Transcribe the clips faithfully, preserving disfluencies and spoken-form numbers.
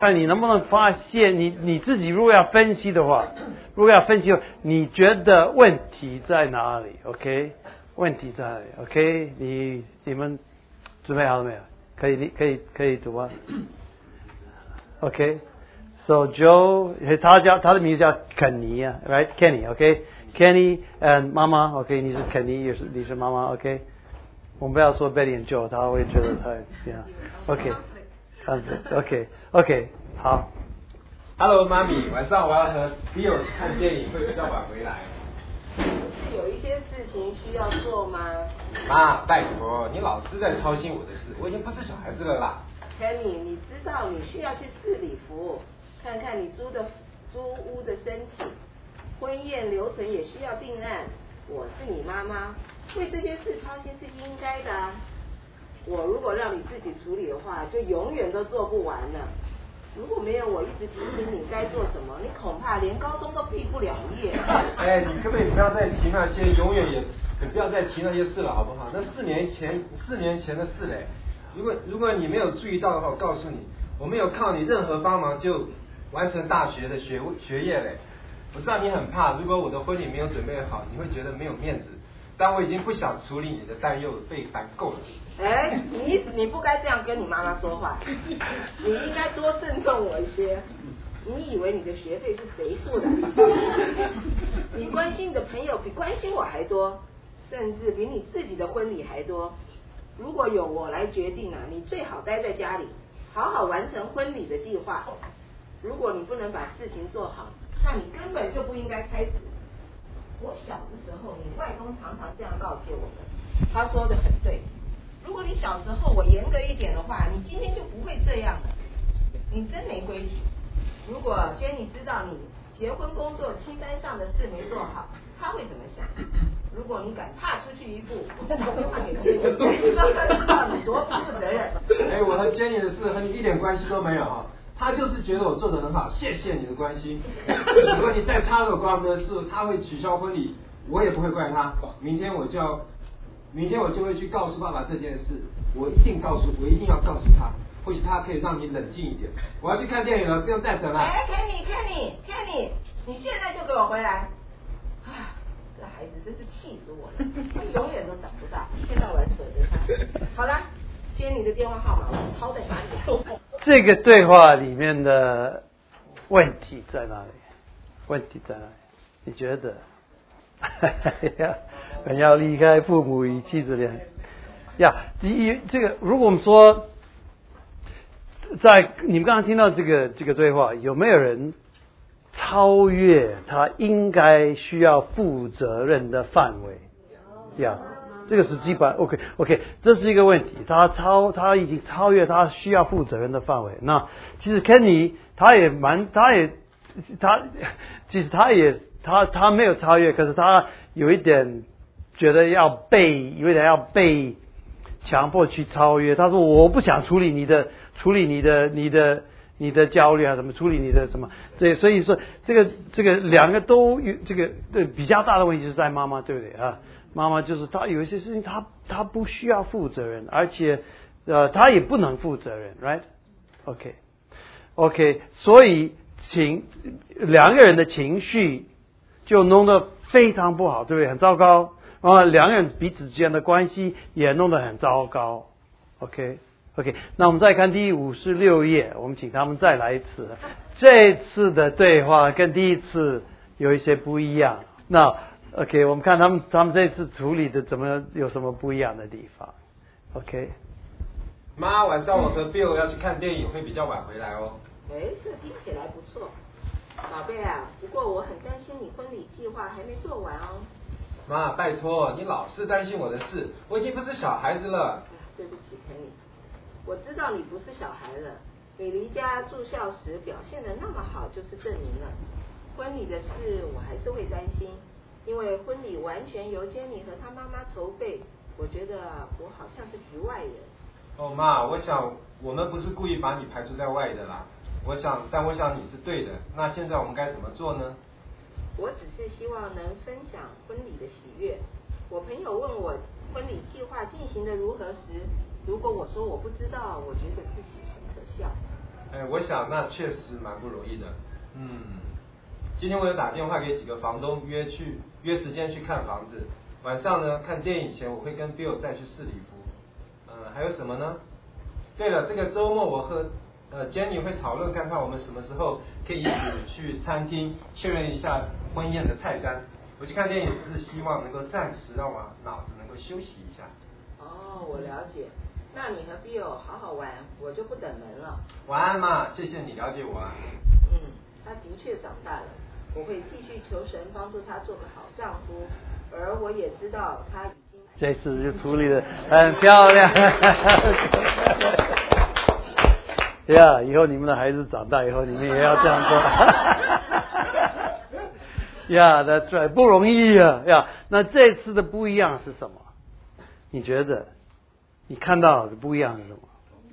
看你能不能发现你你自己如果要分析的话，如果要分析的话，你觉得问题在哪里 ？OK， 问题在哪里 ？OK， 你你们准备好了没有？可以可以可以读吗 ？OK，So Joe， 他叫他的名字叫肯尼啊 ，Right Kenny，OK，Kenny and 妈妈 ，OK， 你是肯尼，也是你是妈妈 ，OK， 我们不要说 Betty and Joe， 他会觉得太 ，OK，OK，OK， OK， 好。 Hello， 妈咪，晚上我要和 Bill 去看电影，会比较晚回来。 有一些事情需要做吗？ 妈，拜托，你老是在操心我的事，我已经不是小孩子了啦。 Kenny， 你知道你需要去市里服，看看你租的租屋的申请，婚宴流程也需要定案。我是你妈妈，为这些事操心是应该的啊。我如果让你自己处理的话，就永远都做不完了。如果没有我一直提醒你该做什么，你恐怕连高中都毕不了业。 哎，你可不可以不要再提那些永远也，也不要再提那些事了，好不好？那四年前四年前的事嘞。如果如果你没有注意到的话，我告诉你，我没有靠你任何帮忙就完成大学的学学业嘞。我知道你很怕，如果我的婚礼没有准备好，你会觉得没有面子。但我已经不想处理你的担忧，被烦够了。 哎，你你不该这样跟你妈妈说话，你应该多尊重我一些。你以为你的学费是谁付的？你关心你的朋友比关心我还多，甚至比你自己的婚礼还多。如果有我来决定啊，你最好待在家里，好好完成婚礼的计划。如果你不能把事情做好，那你根本就不应该开始。我小的时候，你外公常常这样告诫我们，他说的很对。如果你小时候我严格一点的话，你今天就不会这样了。你真没规矩。如果 Jenny 知道你结婚工作清单上的事没做好，他会怎么想？如果你敢踏出去一步，我再打电话给 Jenny， 让他知道你多不负责任。 哎，我和 Jenny 的事和你一点关系都没有啊。他就是觉得我做得很好，谢谢你的关心。如果你再插手关我们的事，他会取消婚礼，我也不会怪他。明天我就要，明天我就会去告诉爸爸这件事，我一定告诉，我一定要告诉他，或许他可以让你冷静一点。我要去看电影了，不用再等了。 哎 ，Kenny Kenny Kenny， 你现在就给我回来！啊，这孩子真是气死我了，他永远都长不大，一天到晚守着他。好了。接你的电话号码，我抄在哪里？ 这个对话里面的问题在哪里？问题在哪里？你觉得？很要离开父母与妻子恋呀？一这个，如果我们说，在你们刚刚听到这个这个对话，有没有人超越他应该需要负责任的范围？呀？这个是基本 OK OK， 这是一个问题，他超他已经超越他需要负责任的范围。那其实 Kenny 他也蛮他也他其实他也他他没有超越，可是他有一点觉得要被有一点要被强迫去超越。他说我不想处理你的处理你的你的你的焦虑啊，怎么处理你的什么？对，所以说这个这个两个都有这个对比较大的问题是在妈妈，对不对啊？妈妈就是她有一些事情她她不需要负责任，而且呃她也不能负责任 ，right？ OK OK， 所以情两个人的情绪就弄得非常不好，对不对？很糟糕啊，两个人彼此之间的关系也弄得很糟糕。OK OK， 那我们再看第五十六页，我们请他们再来一次。这次的对话跟第一次有一些不一样。那OK， 我们看他们他们这次处理的怎么有什么不一样的地方 ？OK， 妈，晚上我和 Bill 要去看电影，会比较晚回来哦。 哎，这听起来不错，宝贝啊。不过我很担心你婚礼计划还没做完哦。 妈，拜托，你老是担心我的事，我已经不是小孩子了。 对不起，Kenny，我知道你不是小孩了。你离家住校时表现得那么好，就是证明了。婚礼的事我还是会担心。因为婚礼完全由 Jenny 和她妈妈筹备，我觉得我好像是局外人。 哦，妈，我想我们不是故意把你排除在外的啦。我想，但我想你是对的。那现在我们该怎么做呢？ 我只是希望能分享婚礼的喜悦。我朋友问我婚礼计划进行的如何时，如果我说我不知道，我觉得自己很可笑。 哎，我想那确实蛮不容易的。嗯，今天我有打电话给几个房东约去约时间去看房子，晚上呢看电影前我会跟 Bill 再去试礼服。嗯、呃，还有什么呢？对了，这个周末我和呃 Jenny 会讨论看看我们什么时候可以一起去餐厅确认一下婚宴的菜单。我去看电影只是希望能够暂时让我脑子能够休息一下。 哦，我了解。那你和 Bill 好好玩，我就不等门了。 晚安嘛，谢谢你了解我啊。 嗯，他的确长大了，我会继续求神帮助他做个好丈夫，而我也知道他已经。 这次就处理的很漂亮。呀、yeah, 以后你们的孩子长大以后，你们也要这样做。呀、yeah, ，That's right， 不容易啊呀。Yeah, 那这次的不一样是什么？你觉得？你看到的不一样是什么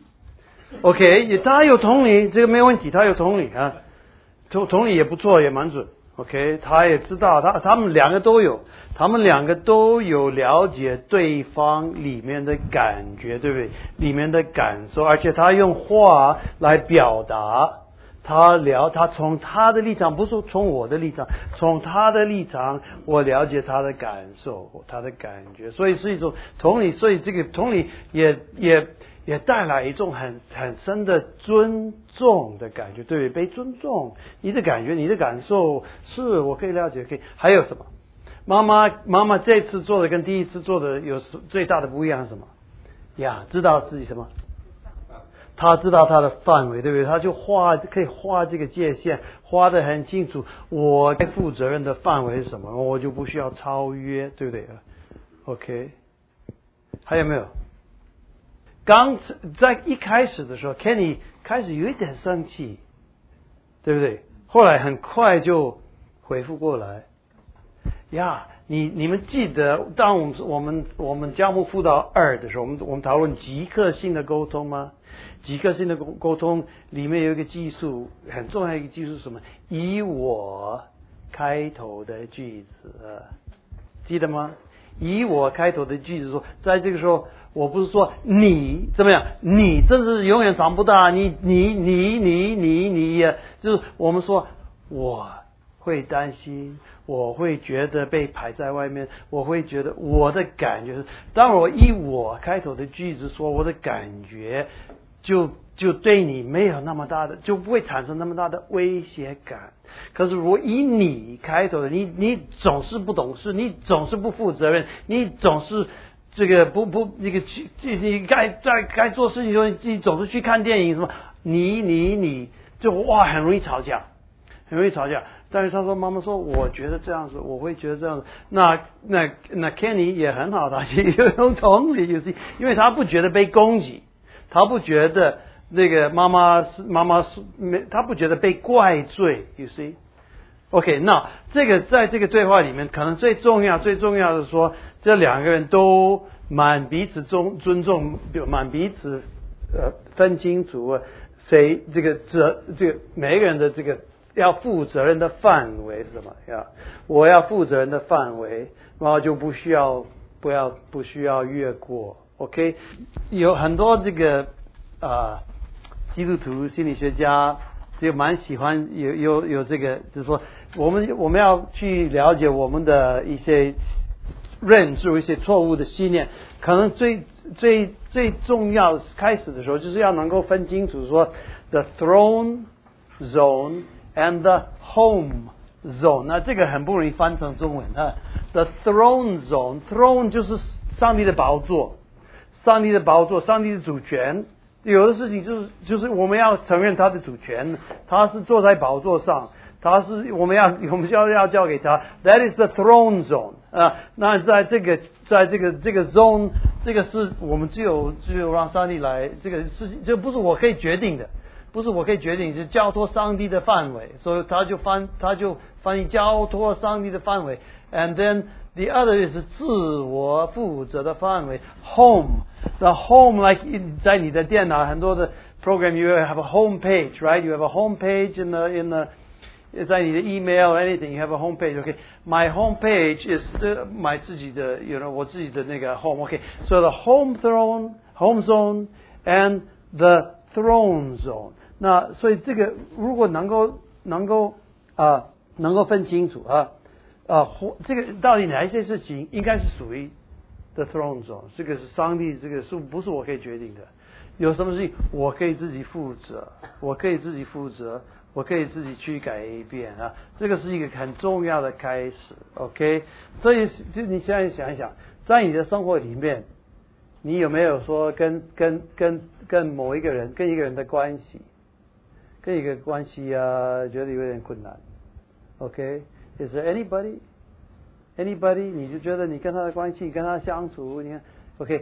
？OK， 也他有同理，这个没问题，他有同理啊，同同理也不错，也蛮准。OK， 他也知道，他他们两个都有，他们两个都有了解对方里面的感觉，对不对？里面的感受，而且他用话来表达，他聊，他从他的立场，不是从我的立场，从他的立场，我了解他的感受，他的感觉，所以是一种同理，所以这个同理也也。也带来一种很很深的尊重的感觉，对不对？被尊重，你的感觉，你的感受，是我可以了解，可以。还有什么？妈妈妈妈这次做的跟第一次做的有最大的不一样是什么？呀，知道自己什么？他知道他的范围，对不对？他就画，可以画这个界限，画得很清楚。我该负责任的范围是什么？我就不需要超越，对不对 ？OK， 还有没有？刚在一开始的时候 ，Kenny 开始有一点生气，对不对？后来很快就恢复过来。呀，你你们记得，当我们我们我们教牧辅导二的时候，我们我们讨论即刻性的沟通吗？即刻性的沟沟通里面有一个技术，很重要的一个技术是什么？以我开头的句子，记得吗？以我开头的句子说，在这个时候。我不是说你怎么样，你真是永远长不大，你你你你你你，就是我们说我会担心，我会觉得被排在外面，我会觉得我的感觉是，当我以我开头的句子说我的感觉，就就对你没有那么大的，就不会产生那么大的威胁感。可是如果以你开头的，你你总是不懂事，你总是不负责任，你总是。这个不不，这个去你该在该做事情的时候，你总是去看电影什么，你你你就哇很容易吵架，很容易吵架。但是他说妈妈说，我觉得这样子，我会觉得这样子。那那那 Kenny 也很好，他也有同理，有些因为他不觉得被攻击，他不觉得那个妈妈是妈妈是没，他不觉得被怪罪 ，you see。OK， 那这个在这个对话里面，可能最重要、最重要的是说，这两个人都蛮彼此尊尊重，蛮彼此呃分清楚谁这个责这个每一个人的这个要负责任的范围是什么呀？我要负责任的范围，然后就不需要不要不需要越过。OK， 有很多这个啊、呃、基督徒心理学家就蛮喜欢有有有这个，就是说。我们我们要去了解我们的一些认知，一些错误的信念，可能最最最重要开始的时候，就是要能够分清楚说 the throne zone and the home zone。那这个很不容易翻成中文啊。The throne zone， throne 就是上帝的宝座，上帝的宝座，上帝的主权。有的事情就是就是我们要承认他的主权，他是坐在宝座上。他是我们要我们要要交给他 ，That is the throne zone 啊。那在这个在这个这个 zone， 这个是我们只有只有让上帝来，这个事情这不是我可以决定的，不是我可以决定，是交托上帝的范围，所以他就翻他就翻译交托上帝的范围 ，and then the other 是自我负责的范围 ，home。The home like 在你的电脑很多的 program you have a home page, right? You have a home page in the in the在你的 email or anything, you have a home page. Okay, my home page is the, my 自己的 you know 我自己的那个 home. Okay, so the home throne, home zone, and the throne zone. 那所以这个如果能够能够啊、呃、能够分清楚啊啊或这个到底哪一些事情应该是属于 the throne zone， 这个是上帝，这个是不是我可以决定的？有什么事情我可以自己负责，我可以自己负责，我可以自己去改变啊，这个是一个很重要的开始 ，OK？ 所以就你现在想一想，在你的生活里面，你有没有说跟跟跟跟某一个人跟一个人的关系，跟一个关系啊，觉得有点困难 ，OK？Is there anybody？ Anybody？ 你就觉得你跟他的关系，跟他相处，你看 ，OK？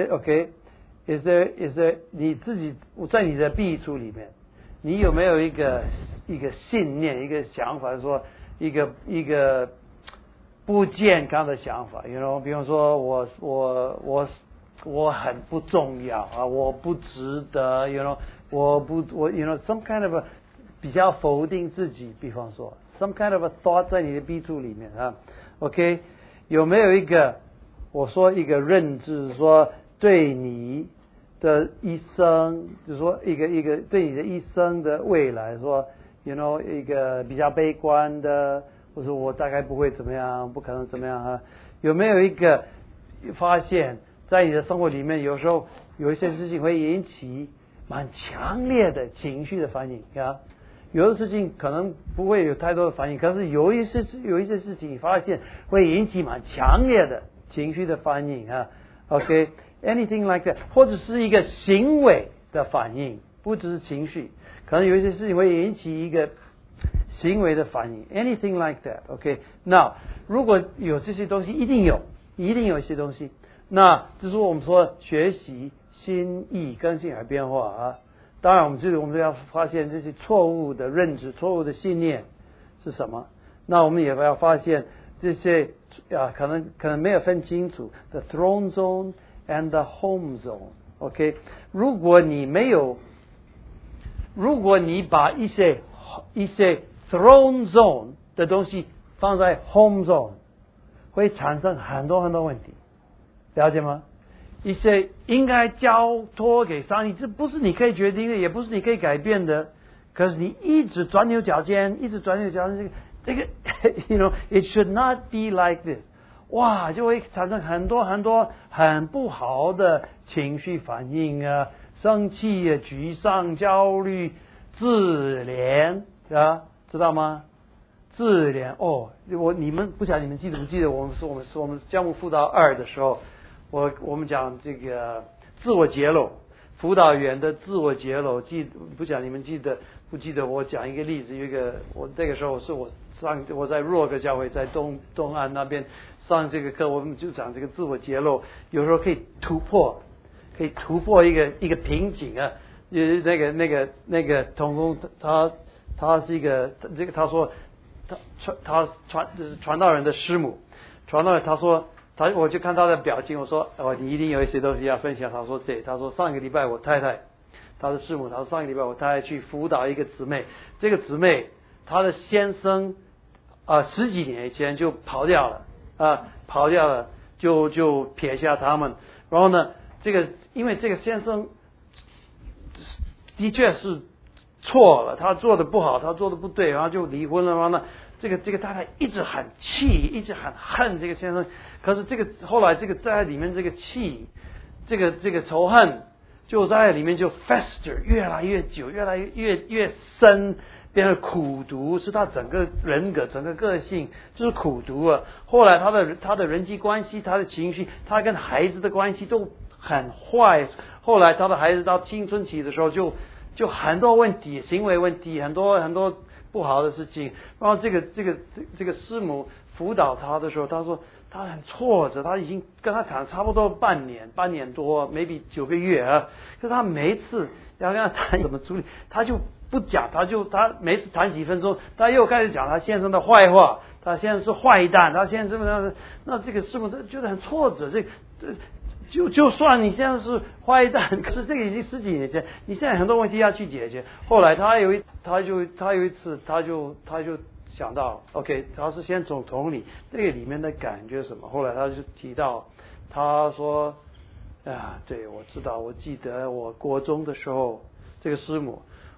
OK？Is there is there 你自己在你的壁橱里面，你有没有一个一个信念，一个想法，说一个一个不健康的想法 ，you know， 比方说我我我我很不重要啊，我不值得 ，you know， 我不我 you know some kind of a 比较否定自己，比方说 some kind of a thought 在你的壁橱里面啊 ，OK， 有没有一个我说一个认知说对你的一生，就是说一个一个对你的一生的未来说 ，you know 一个比较悲观的，或者我大概不会怎么样，不可能怎么样啊？有没有一个发现，在你的生活里面，有时候有一些事情会引起蛮强烈的情绪的反应啊？有的事情可能不会有太多的反应，可是有一些有一些事情，你发现会引起蛮强烈的情绪的反应啊 ？OK。Anything like that， 或者是一个行为的反应，不只是情绪，可能有一些事情会引起一个行为的反应。Anything like that，OK？ 那如果有这些东西，一定有，一定有一些东西。那就是我们说学习心意更新而变化啊。当然，我们这里我们要发现这些错误的认知、错误的信念是什么。那我们也要发现这些啊，可能可能没有分清楚 the throne zone。And the home zone, OK？ 如果你没有，如果你把一些一些 throne zone 的东西放在 home zone， 会产生很多很多问题，了解吗？一些应该交托给上帝，这不是你可以决定的，也不是你可以改变的。可是你一直钻牛角尖，一直钻牛角尖，这个这个 ，you know, it should not be like this。哇，就会产生很多很多很不好的情绪反应啊，生气啊、沮丧、焦虑、自怜啊，知道吗？自怜哦，我你们不晓得你们记得不记得？我们说我们说我们项目辅导二的时候，我我们讲这个自我揭露，辅导员的自我揭露，记不晓得你们记得不记得？我讲一个例子，有一个我那个时候是我上我在若格教会，在东东岸那边。上这个课我们就讲这个自我揭露，有时候可以突破，可以突破一个一个瓶颈啊。呃，那个那个那个童工他他是一个这个他说他传他传就是传道人的师母，传道人他说他我就看他的表情，我说哦你一定有一些东西要分享。他说对，他说上个礼拜我太太他的师母，他说上个礼拜我太太去辅导一个姊妹，这个姊妹她的先生啊、呃、十几年以前就跑掉了。啊，跑掉了，就就撇下他们。然后呢，这个因为这个先生的确是错了，他做的不好，他做的不对，然后就离婚了。然后呢，这个这个太太一直很气，一直很恨这个先生。可是这个后来这个在里面这个气，这个这个仇恨就在里面就 fester 越来越久，越来越越越深。变成苦毒，是他整个人格、整个个性就是苦毒啊。后来他的他的人际关系、他的情绪、他跟孩子的关系都很坏。后来他的孩子到青春期的时候就，就很多问题，行为问题，很多很多不好的事情。然后这个这个这这个师母辅导他的时候，他说他很挫折，他已经跟他谈差不多半年、半年多 ，maybe 九个月啊。可是他每一次要跟他谈怎么处理，他就。不讲，他就他每次谈几分钟，他又开始讲他先生的坏话，他先生是坏蛋，他先生怎么样？那这个师傅觉得很挫折。这这就就算你现在是坏蛋，可是这个已经十几年前，你现在很多问题要去解决。后来他有一，他就他有一次，他就他就想到 ，OK， 他是先从同理这个里面的感觉什么。后来他就提到，他说啊，对我知道，我记得我国中的时候，这个师母。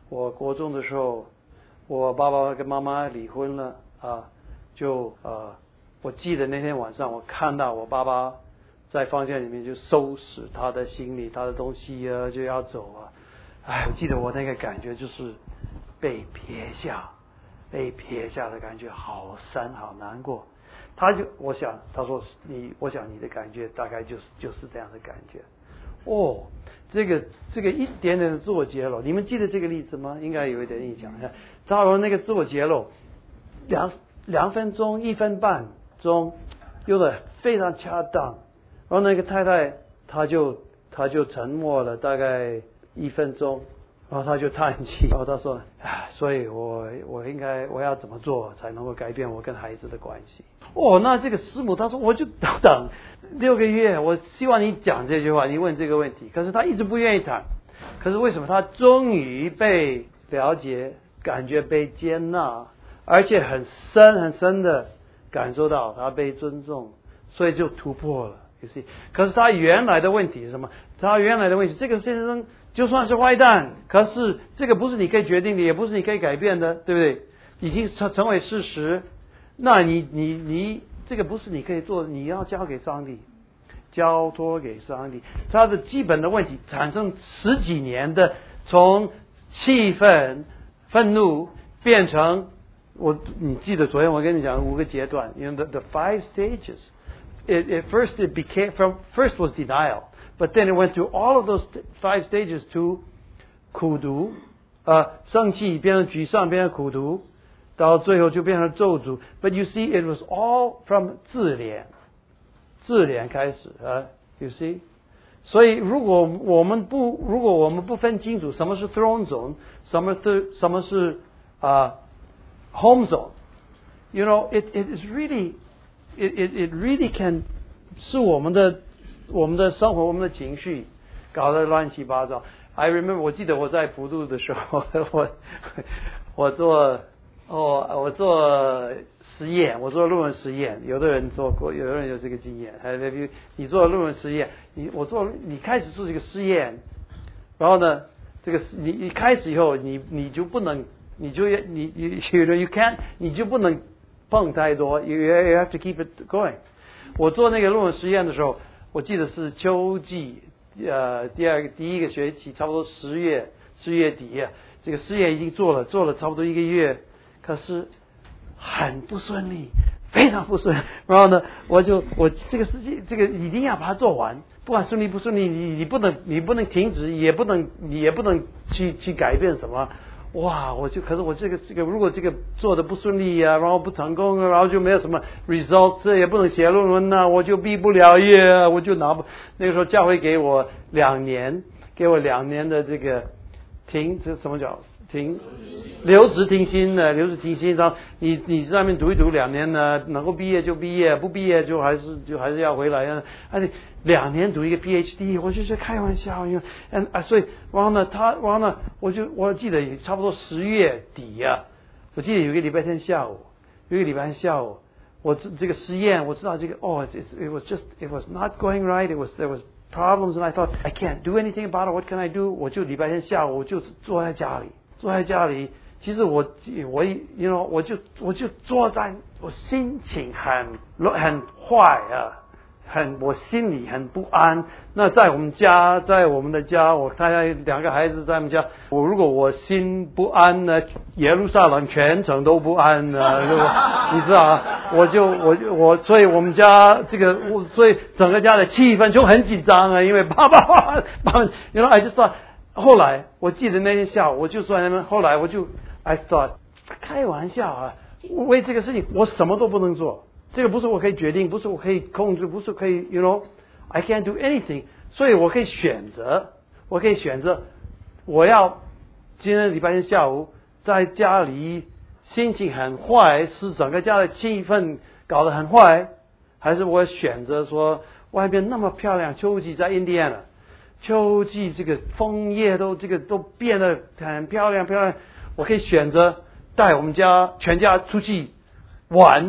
我国中的时候，我爸爸跟妈妈离婚了啊，就呃，我记得那天晚上我看到我爸爸在房间里面就收拾他的行李，他的东西啊就要走啊，哎，我记得我那个感觉就是被撇下，被撇下的感觉好深好难过。他就我想他说你，我想你的感觉大概就是就是这样的感觉。哦，这个这个一点点的自我揭露，你们记得这个例子吗？应该有一点印象。他说那个自我揭露，两两分钟、一分半钟，用的非常恰当。然后那个太太，她就她就沉默了大概一分钟，然后她就叹气，然后她说：“唉，所以我我应该我要怎么做才能够改变我跟孩子的关系？”哦，那这个师母她说我就等六个月，我希望你讲这句话，你问这个问题，可是她一直不愿意谈。可是为什么她终于被了解，感觉被接纳，而且很深很深的感受到她被尊重，所以就突破了。You see？ 可是她原来的问题是什么？她原来的问题，这个先生就算是坏蛋，可是这个不是你可以决定的，也不是你可以改变的，对不对？已经成成为事实。那你你你这个不是你可以做的，你要交给上帝，交托给上帝。他的基本的问题产生十几年的，从气愤、愤怒变成我，你记得昨天我跟你讲五个阶段 ，you know the the five stages. It, it first it became from first was denial, but then it went through all of those five stages to 苦读，呃，生气变成沮丧，变成苦读。到最后就变成咒诅 ，But you see, it was all from 自怜，自怜开始啊 ，You see， 所以如果我们不如果我们不分清楚什么是 throne zone， 什么是什么是啊、uh, home zone，you know, it it is really it it it really can 是我们的我们的生活我们的情绪搞得乱七八糟。I remember 我记得我在普渡的时候，我我做。哦，我做实验，我做论文实验，有的人做过，有的人有这个经验。还有你做论文实验，你我做你开始做这个实验，然后呢，这个你你开始以后，你你就不能，你就你你 you you can't， 你就不能碰太多 ，you you have to keep it going。我做那个论文实验的时候，我记得是秋季，呃，第二个第一个学期，差不多十月十月底啊，这个实验已经做了，做了差不多一个月。可是很不顺利，非常不顺。然后呢，我就我这个事情，这个一定要把它做完，不管顺利不顺利，你你不能你不能停止，也不能你也不能去去改变什么。哇，我就可是我这个这个如果这个做的不顺利啊，然后不成功，然后就没有什么 results， 也不能写论文啊，我就毕不了业啊，我就拿不。那个时候教会给我两年，给我两年的这个停，这什么叫？停，留职停薪的，留职停薪，然后你你在那边读一读两年呢，能够毕业就毕业，不毕业就还是就还是要回来啊。而且两年读一个 P H D， 我就是开玩笑，因为嗯啊，所以然后呢，他然后呢，我就我记得差不多十月底啊，我记得有一个礼拜天下午，有一个礼拜天下午，我这这个实验我知道这个哦 it, it was just it was not going right, it was there was problems and I thought I can't do anything about it, what can I do？ 我就礼拜天下午我就坐在家里。坐在家里，其实我我 you know 我就我就坐在，我心情很很坏啊，很我心里很不安。那在我们家，在我们的家，我太太两个孩子在我们家，我如果我心不安呢，耶路撒冷全程都不安呢，是吧？你知道啊？我就我我所以我们家这个，我所以整个家的气氛就很紧张啊，因为爸爸爸爸 you know I just thought。后来我记得那天下午，我就坐在那边。后来我就 I thought 开玩笑啊，为这个事情我什么都不能做，这个不是我可以决定，不是我可以控制，不是可以 you know I can't do anything。所以我可以选择，我可以选择我要今天礼拜天下午在家里心情很坏，是整个家的气氛搞得很坏，还是我选择说外边那么漂亮，秋季在印第安纳。秋季这个枫叶都这个都变得很漂亮漂亮，我可以选择带我们家全家出去玩，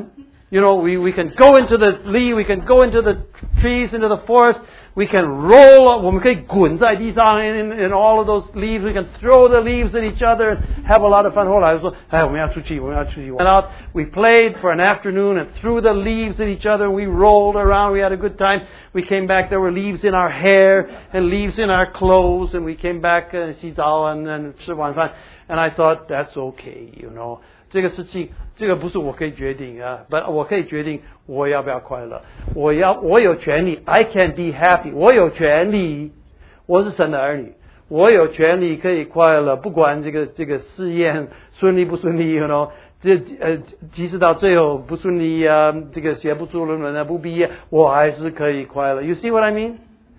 You know, we, we can go into the leaf, we can go into the trees, into the forest, we can roll up, 我们可以滚在地上 in, in all of those leaves, we can throw the leaves at each other and have a lot of fun. 后来说，哎，我们要出去，我们要出去。Went out, we played for an afternoon and threw the leaves at each other, we rolled around, we had a good time. We came back, there were leaves in our hair and leaves in our clothes, and we came back and 洗澡 and, and 吃晚饭. And I thought, that's okay, you know. 这个事情，这个不是我可以决定啊，不，我可以决定我要不要快乐。我要，我有权利 ，I can be happy。我有权利，我是神的儿女，我有权利可以快乐，不管这个这个试验顺利不顺利 ，you know， 这呃，即使到最后不顺利啊，这个写不出论文啊，不毕业，我还是可以快乐。You see what I mean?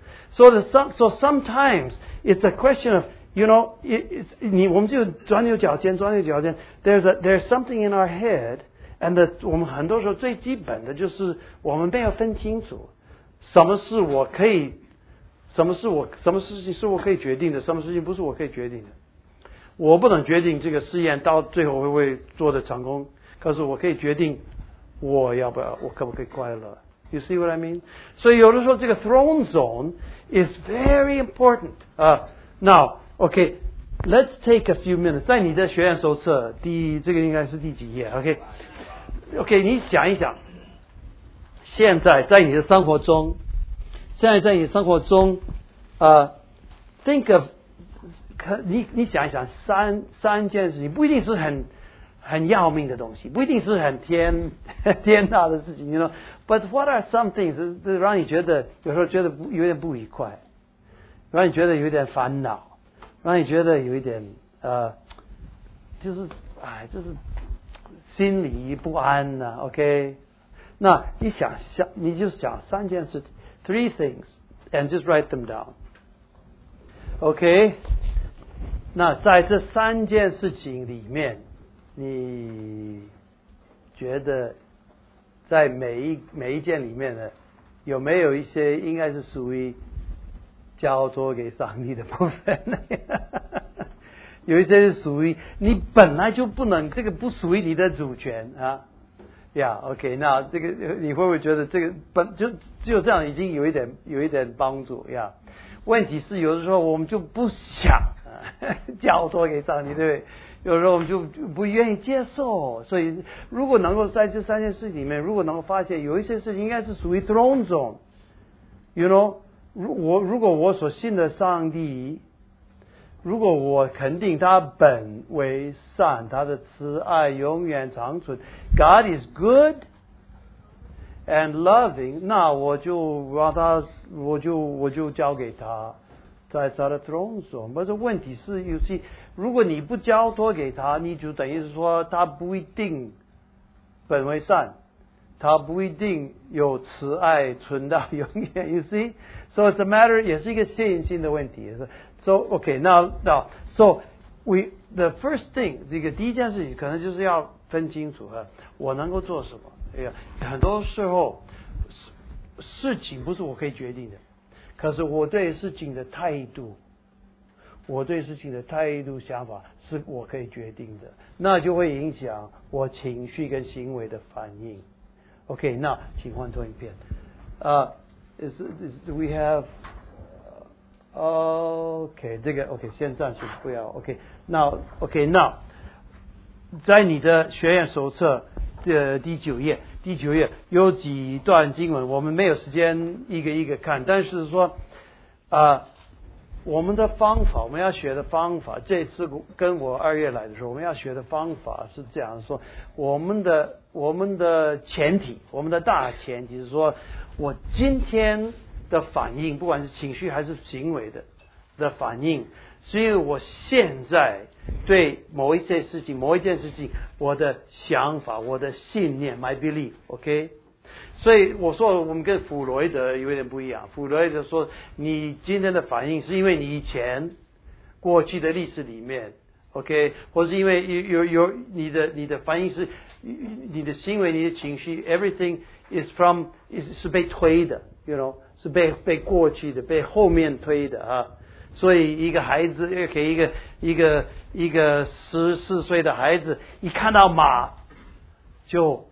So the so sometimes it's a question of You know, it, it's, 你我们就钻牛角尖，钻牛角尖。There's a there's something in our head, and the, 我们很多时候最基本的就是我们没有分清楚，什么是我可以，什么是我，什么事情是我可以决定的，什么事情不是我可以决定的。我不能决定这个试验到最后会不会做得成功，可是我可以决定我要不要，我可不可以快乐。You see what I mean? 所以有的时候这个 throne zone is very important. Uh, now. Okay, let's take a few minutes. 在你的学院手册第这个应该是第几页 ？OK, OK， 你想一想，现在在你的生活中，现在在你生活中，呃 ，think of， 你你想一想三三件事情，不一定是很很要命的东西，不一定是很天天大的事情，you know. But what are some things 让你觉得有时候觉得有点不愉快，让你觉得有点烦恼？让你觉得有一点呃，就是哎，就是心里不安呐、啊。OK， 那你想想，你就想三件事 ，three things, and just write them down. OK， 那在这三件事情里面，你觉得在每一每一件里面呢，有没有一些应该是属于交托给上帝的部分？有一些是属于你本来就不能，这个不属于你的主权啊。呀、yeah, ，OK， 那这个你会不会觉得这个本就只有这样已经有一点有一点帮助呀？ Yeah. 问题是有的时候我们就不想、啊、交托给上帝，对不对？有时候我们就不愿意接受，所以如果能够在这三件事里面，如果能够发现有一些事情应该是属于 throne zone，you know。我如果我所信的上帝，如果我肯定他本为善，他的慈爱永远长存 ，God is good and loving， 那我就让他，我就我就交给他，在他的 throne zone。但是问题是，有些如果你不交托给他，你就等于是说他不一定本为善。他不一定有慈爱存到永远 ，you see? So it's a matter， 也是一个信心的问题。So okay, now now so we the first thing， 这个第一件事情可能就是要分清楚啊，我能够做什么？哎呀，很多时候事情不是我可以决定的，可是我对事情的态度，我对事情的态度想法是我可以决定的，那就会影响我情绪跟行为的反应。Okay, 那请换做一遍。呃、uh, ，is is do we have？ OK， 这个 OK， 先暂时不要 OK。那 OK， 那在你的学院手册的第九页，第九页有几段经文，我们没有时间一个一个看，但是说啊、呃，我们的方法，我们要学的方法，这次跟我二月来的时候，我们要学的方法是这样说：我们的我们的前提，我们的大前提是说，我今天的反应，不管是情绪还是行为的的反应，是因为我现在对某一件事情、某一件事情，我的想法、我的信念 ，my belief，OK。所以我说我们跟弗洛伊德有点不一样。弗洛伊德说，你今天的反应是因为你以前过去的历史里面 ，OK， 或是因为有有有你的你的反应是你的行为、你的情绪 ，everything is from is 是被推的 ，you know， 是被被过去的、被后面推的啊。所以一个孩子给一个一个一个十四岁的孩子，一看到马就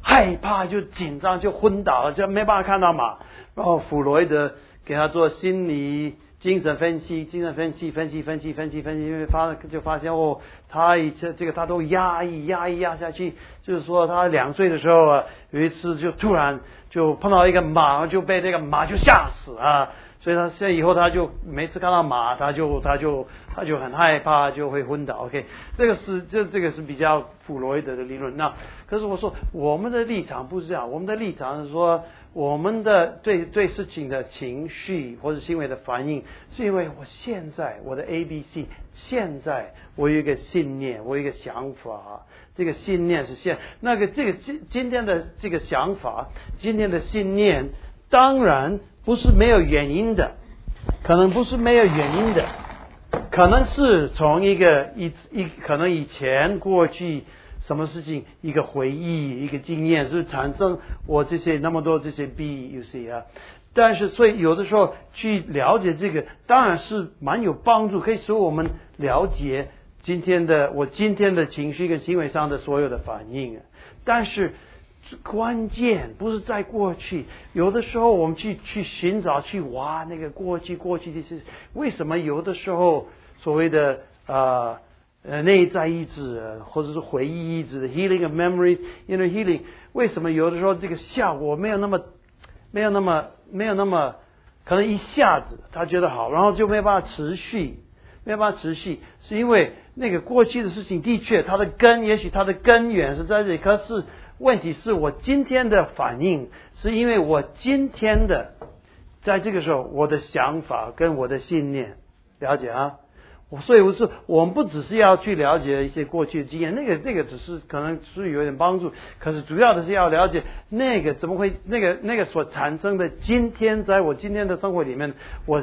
害怕就紧张就昏倒了，就没办法看到马。然后弗洛伊德给他做心理精神分析，精神分析分析分析分析分析，因为发就发现哦，他以前这个他都压抑压抑压下去，就是说他两岁的时候啊，有一次就突然就碰到一个马，就被这个马就吓死啊。所以他现在以后他就每次看到马，他就他就他就很害怕，就会昏倒。OK， 这个是这这个是比较弗洛伊德的理论。那可是我说我们的立场不是这样，我们的立场是说我们的对对事情的情绪或者行为的反应，是因为我现在我的 A B C， 现在我有一个信念，我有一个想法，这个信念是现那个这个今今天的这个想法，今天的信念，当然不是没有原因的，可能不是没有原因的，可能是从一个一一可能以前过去什么事情一个回忆一个经验是产生我这些那么多这些 B you see 啊，但是所以有的时候去了解这个当然是蛮有帮助，可以使我们了解今天的我今天的情绪跟行为上的所有的反应，但是关键不是在过去，有的时候我们去去寻找去挖那个过去过去的事，为什么有的时候所谓的呃呃内在意志或者是回忆意志的 healing of memories inner healing， 为什么有的时候这个效果没有那么没有那么没有那么可能一下子他觉得好，然后就没有办法持续没有办法持续，是因为那个过去的事情的确它的根也许它的根源是在这里，可是问题是我今天的反应是因为我今天的在这个时候我的想法跟我的信念，了解啊？所以我说我们不只是要去了解一些过去的经验，那个那个只是可能是有点帮助，可是主要的是要了解那个怎么会那个那个所产生的今天在我今天的生活里面，我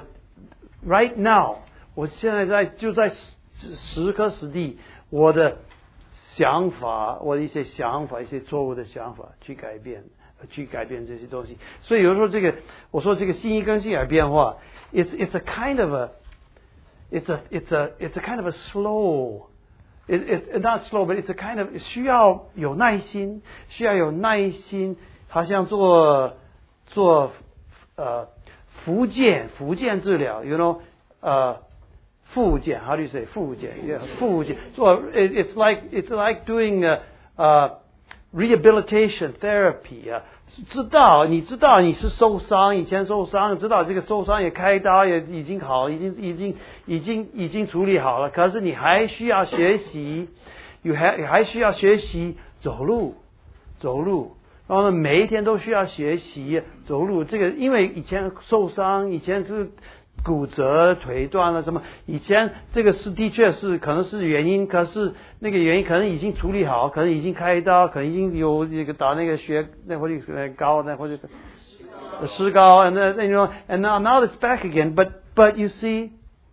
right now 我现在在就在时刻时地我的想法，我的一些想法，一些错误的想法，去改变，去改变这些东西。所以有时候这个，我说这个心意跟心眼变化 ，it's it's a kind of a, it's a it's a it's a kind of a slow, it it not slow, but it's a kind of 需要有耐心，需要有耐心，好像做做呃复健复健治疗 ，you know 呃。复健 how do you say 复健 yeah 复健 so it's like it's like doing a, a rehabilitation therapy 啊，知道你知道你是受伤，以前受伤，知道这个受伤也开刀也已经好，已经已经已经已经处理好了，可是你还需要学习，你还还需要学习走路走路，然后呢每一天都需要学习走路，这个因为以前受伤，以前是骨折腿断了什么，以前这个是的确是可能是原因，可是那个原因可能已经处理好，可能已经开刀，可能已经有这个打那个血那或者膏那或者石膏 and then you know and now now it's back again but but you see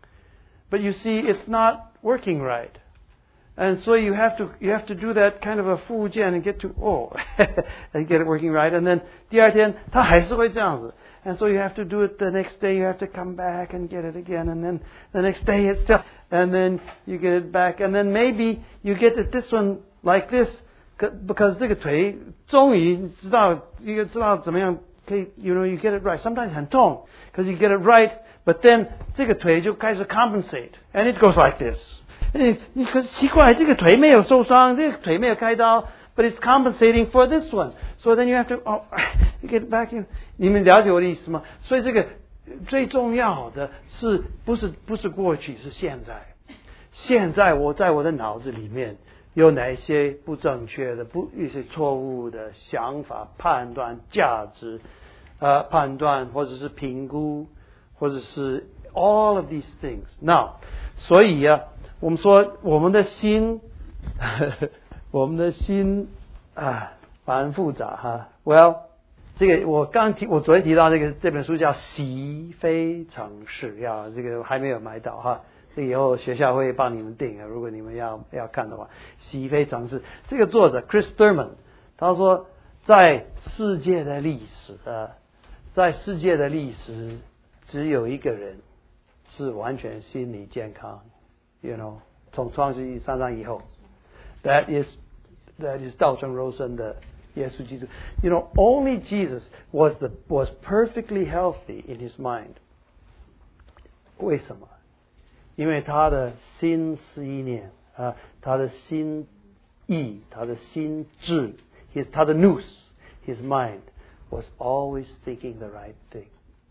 but you see it's not working right and so you have to you have to do that kind of a 复健 and get to oh and get it working right and then 第二天它还是会这样子。And so you have to do it the next day, you have to come back and get it again, and then the next day it's still, and then you get it back, and then maybe you get it this one like this, because 这个腿终于知道一个知道怎么样可以 you know you get it right. Sometimes 很痛 because you get it right, but then 这个腿就开始 compensate, and it goes like this. 你你可是奇怪，这个腿没有受伤，这个腿没有开刀。But it's compensating for this one. So then you have to, oh, you get back in. 你们了解我的意思吗？所以这个最重要的是不是不是过去，是现在。现在我在我的脑子里面有哪些不正确的、不一些错误的想法、判断、价值、呃判断或者是评估，或者是 all of these things. Now, 所以啊，我们说我们的心。我们的心啊，蛮复杂哈。Well， 这个我刚提，我昨天提到这个这本书叫《习非常是》，要这个还没有买到哈，这以后学校会帮你们订啊，如果你们要要看的话，《习非常是》这个作者 Chris Thurman， 他说在世界的历史啊，在世界的历史只有一个人是完全心理健康 ，you know， 从创世纪三章以后。That is, that is 稻盛柔生的耶稣基督。You know, only Jesus was the was perfectly healthy in his mind. 为什么？因为他的心思意念啊，他的心意，他的心智 ，his 他的 nous, his mind was always thinking the right thing.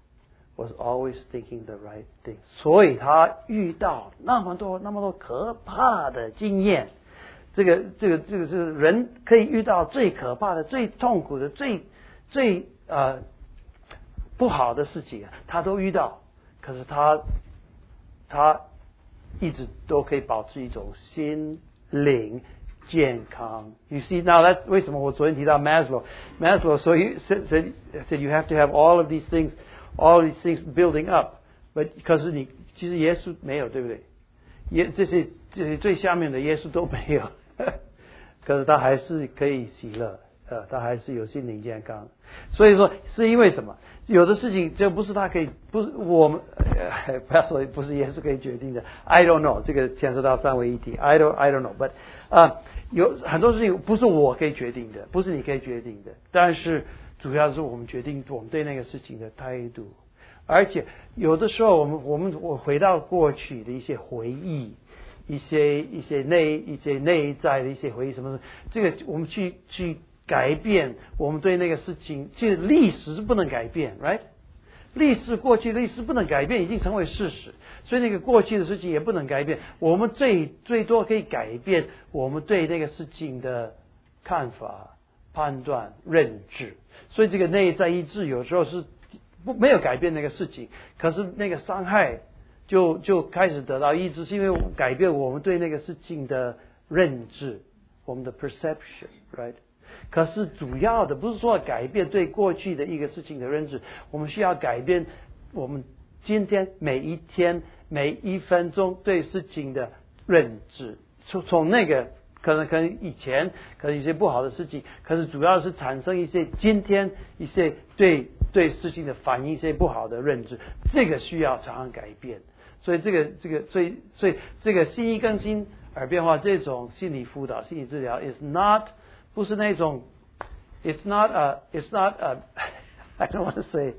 Was always thinking the right thing. 所以他遇到那么多那么多可怕的经验。这个这个这个是人可以遇到最可怕的、最痛苦的、最最呃不好的事情，他都遇到。可是他他一直都可以保持一种心灵健康。You see now that's 为什么我昨天提到 Maslow Maslow so he said, said, said you have to have all of these things all these things building up. But 可是你其实耶稣没有，对不对？耶这些这些最下面的耶稣都没有。可是他还是可以喜乐，呃，他还是有心灵健康。所以说，是因为什么？有的事情就不是他可以，不是我们，呃、不要说不是耶稣可以决定的。I don't know， 这个牵涉到三位一体。I don't I don't know，but 啊、呃，有很多事情不是我可以决定的，不是你可以决定的。但是主要是我们决定我们对那个事情的态度。而且有的时候，我们我们我回到过去的一些回忆。一些一些内一些内在的一些回忆什么的，这个我们去去改变我们对那个事情，其实历史是不能改变 ，right？ 历史过去历史不能改变，已经成为事实，所以那个过去的事情也不能改变。我们最最多可以改变我们对那个事情的看法、判断、认知。所以这个内在意志有时候是不没有改变那个事情，可是那个伤害。就就开始得到医治，是因为改变我们对那个事情的认知，我们的 perception， right？ 可是主要的不是说改变对过去的一个事情的认知，我们需要改变我们今天每一天每一分钟对事情的认知。从从那个可能可能以前可能有些不好的事情，可是主要是产生一些今天一些对对事情的反应，一些不好的认知，这个需要常常改变。所以这个这个所以所以这个心意更新而变化这种心理辅导心理治疗 is not 不是那种 it's not a it's not a I don't want to say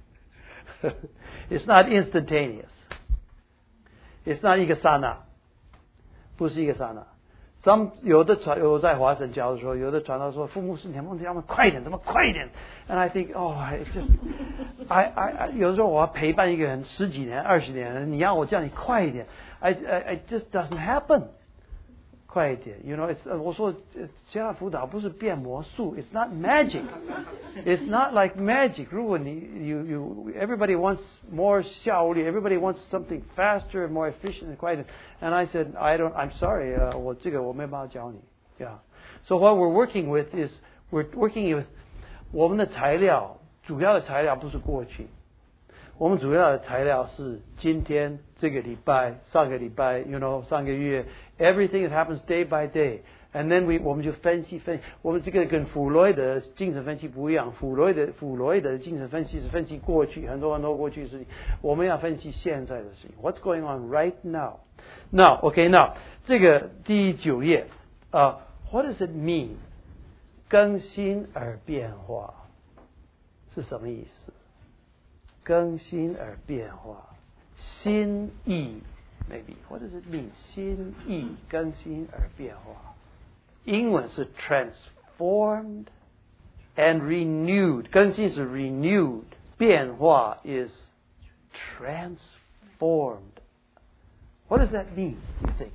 it's not instantaneous it's not 一个刹那，不是一个刹那。Some 有的传有在华神教的时候，有的传道说父母是你们要么快一点，怎么快一点 ？And I think oh I just I I, I 有的时候我要陪伴一个人十几年、二十年，你要我叫你快一点 ，I I it just doesn't happen。快一点 ，you know， it's 我说家长辅导不是变魔术 ，it's not magic， it's not like magic。如果你 you you everybody wants more 效率 ，everybody wants something faster, more efficient and quiet。And I said I don't, I'm sorry， 呃，我这个我没办法教你 ，yeah。So what we're working with is we're working with 我们的材料，主要的材料不是过去。我们主要的材料是今天、这个礼拜、上个礼拜 ，you know， 上个月 ，everything that happens day by day，and then we 我们就分析分析，我们这个跟弗洛伊德精神分析不一样，弗洛伊德弗洛伊德精神分析是分析过去很多很多过去的事情，我们要分析现在的事情 ，what's going on right now？Now OK now 这个第九页啊、uh, ，what does it mean？ 更新而变化是什么意思？更新而变化，心意 maybe what does it mean？ 心意更新而变化，英文是 transformed and renewed， 更新是 renewed， 变化 is transformed。 What does that mean, you think?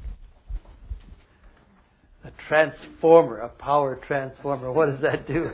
A transformer, a power transformer, what does that do?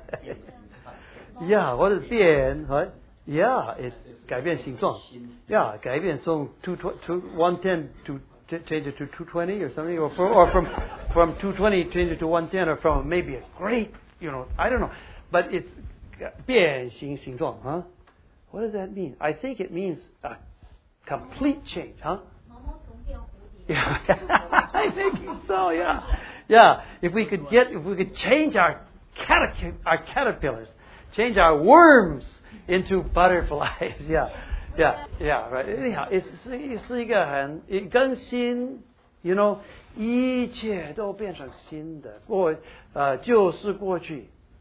Yeah, what is 变 what? Yeah, it's 改变形状 Yeah, 改变从two one ten to change it to two twenty or something, or from, or from from two twenty change it to one ten, or from maybe a great, you know, I don't know, but it's 变形形状 huh? What does that mean? I think it means a complete change, huh? Yeah, I think so. Yeah, yeah. If we could get, if we could change our caterp- our caterpillars, change our worms into butterflies. Yeah, yeah, yeah. Right. Anyhow, it's 是是一个很更新 ，you know， 一切都变成新的。过呃，旧事过去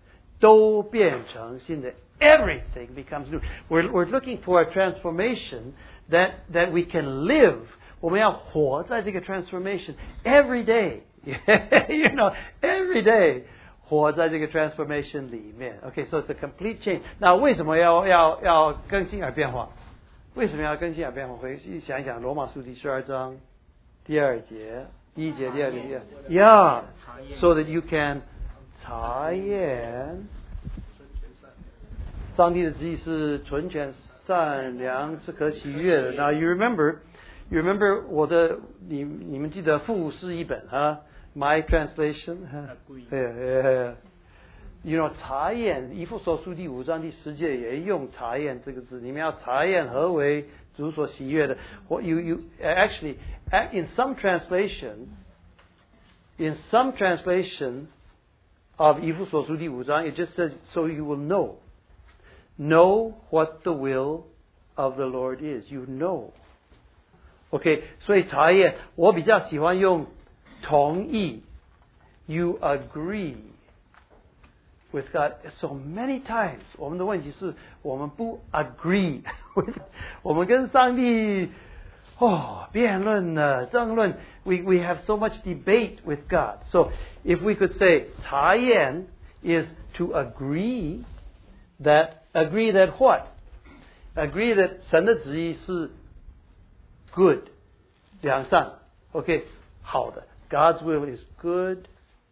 都变成新的。Everything becomes new. We're, we're looking for a transformation that, that we can live. 我们要活在这个 transformation every day. You know, every day. 活在这个 transformation 里面。Okay, so it's a complete change. 那为什么要要要更新而变化？为什么要更新而变化？回去想一想，罗马书第十二章第二节、第一节、第二节。Yeah, so that you can 查验。上帝的旨意是纯全、善良，是可喜悦的。Now you remember, you remember 我的，你你们记得复试一本啊？ My translation, yeah, yeah. You know, 查验，以弗所书第五章第十节也用查验这个字。你们要查验何为主所喜悦的。What you you actually in some translation, in some translation of 以弗所书第五章 it just says so you will know, know what the will of the Lord is. You know. Okay, 所以查验我比较喜欢用。同意 you agree with God. So many times 我们的问题是我们不 agree with 我们跟上帝哦辩论了争论 we, we have so much debate with God. So if we could say 查验 is to agree that agree that what? Agree that 神的旨意是 good 良善 OK 好的God's will is good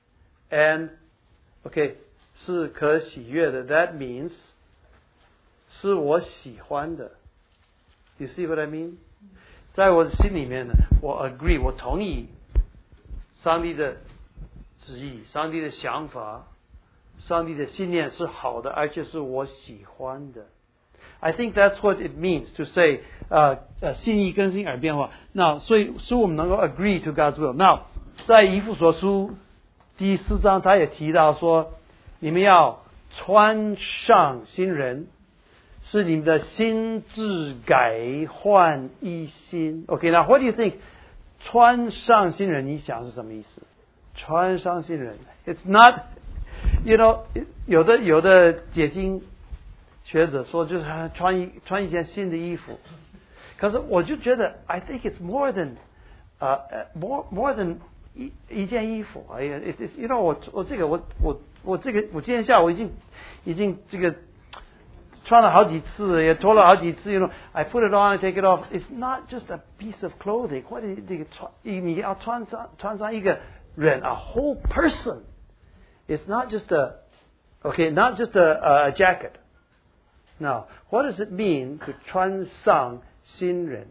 and, okay, 是可喜悦的. That means 是我喜欢的. You see what I mean? 在我的心里面呢，我 agree, 我同意上帝的旨意，上帝的想法，上帝的信念是好的，而且是我喜欢的。I think that's what it means to say, 呃、uh, 心意更新而变化。那所以，所以我们能够 agree to God's will. Now, 在以弗所书第四章，他也提到说，你们要穿上新人，使你们的心智改换一新。Okay, now what do you think? 穿上新人，你想是什么意思？穿上新人 ，It's not, you know, 有的有的解经学者说，就是穿一穿一件新的衣服。可是我就觉得 ，I think it's more than, 呃、uh, more more than 一一件衣服。哎呀 ，it is you know 我我这个我我我这个我今天下午已经已经这个穿了好几次，也脱了好几次。You know, I put it on, I take it off. It's not just a piece of clothing. 或者这个穿你要穿上穿上一个人 ，a whole person. It's not just a okay, not just a a jacket. Now, what does it mean to 穿上新人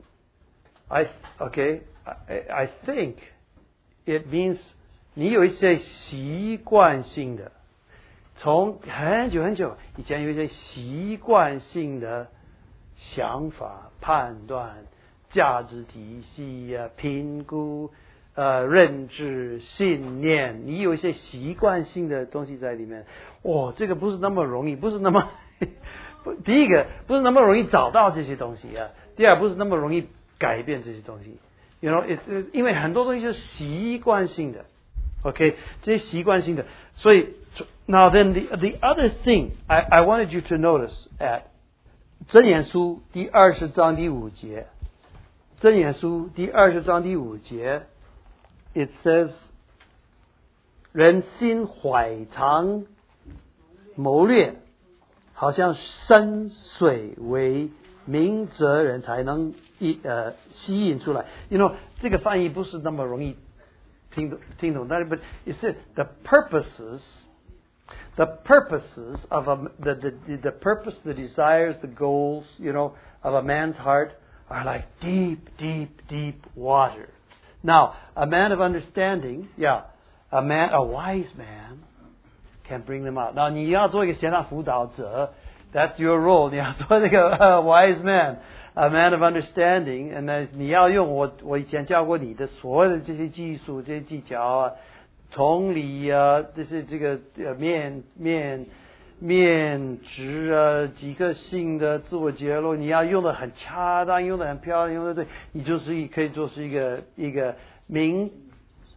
I okay, I, I think it means 你有一些习惯性的，从很久很久以前有一些习惯性的想法、判断、价值体系啊、评估、呃、认知、信念，你有一些习惯性的东西在里面。哦，这个不是那么容易，不是那么第一个不是那么容易找到这些东西啊，第二不是那么容易改变这些东西。You know, it's, 因为很多东西是习惯性的 ，OK， 这些习惯性的，所以 now then the the other thing I I wanted you to notice at 箴言书第二十章第五节，箴言书第二十章第五节 ，it says 人心怀藏谋略，好像深水为明哲人才能一呃吸引出来。You know， 这个翻译不是那么容易听懂听懂，但是 but it said the purposes, the purposes of a the the the purpose, the desires, the goals, you know, of a man's heart are like deep, deep, deep water. Now, a man of understanding, yeah, a man, a wise man can bring them out. Now, 你要做一个贤良辅导者。That's your role. 你要做这个、uh, wise man, a man of understanding. And then 你要用我我以前教过你的所有的这些技术、这些技巧啊、同理啊，这是这个呃面面面值啊、几个性的自我揭露，你要用的很恰当，用的很漂亮，用的对，你就是可以做是一个一个明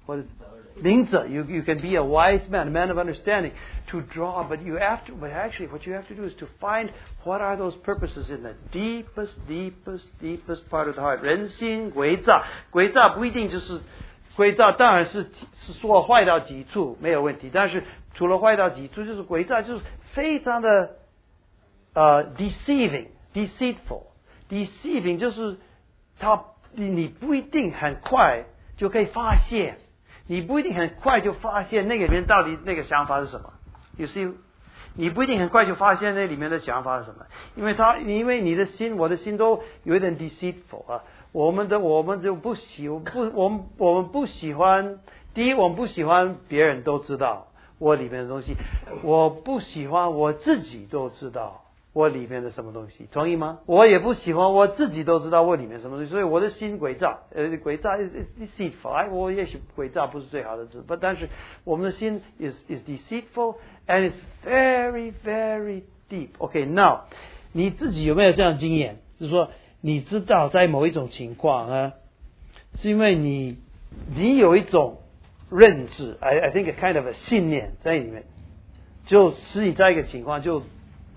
what is Mingza. You you can be a wise man, a man of understanding, to draw, but you have to. But actually, what you have to do is to find what are those purposes in the deepest, deepest, deepest part of the heart. 人心诡诈，诡诈不一定就是诡诈，当然是是说坏到极处没有问题，但是除了坏到极处，就是诡诈，就是非常的呃 deceiving, deceitful, deceiving 就是他你你不一定很快就可以发现。你不一定很快就发现那个里面到底那个想法是什么 ，you see， 你不一定很快就发现那里面的想法是什么，因为他因为你的心，我的心都有一点 deceitful 啊，我们的我们就不喜不我们我们不喜欢，第一我们不喜欢别人都知道我里面的东西，我不喜欢我自己都知道我里面的什么东西，同意吗？我也不喜欢我自己都知道我里面什么东西，所以我的心诡诈，呃，诡诈 is deceitful。哎，我也许诡诈不是最好的字，不，但是我们的心 is is deceitful and it's very very deep。OK，now， 你自己有没有这样的经验？就是说，你知道在某一种情况啊，是因为你你有一种认知 ，I I think a kind of a 信念在里面，就使你在一个情况就。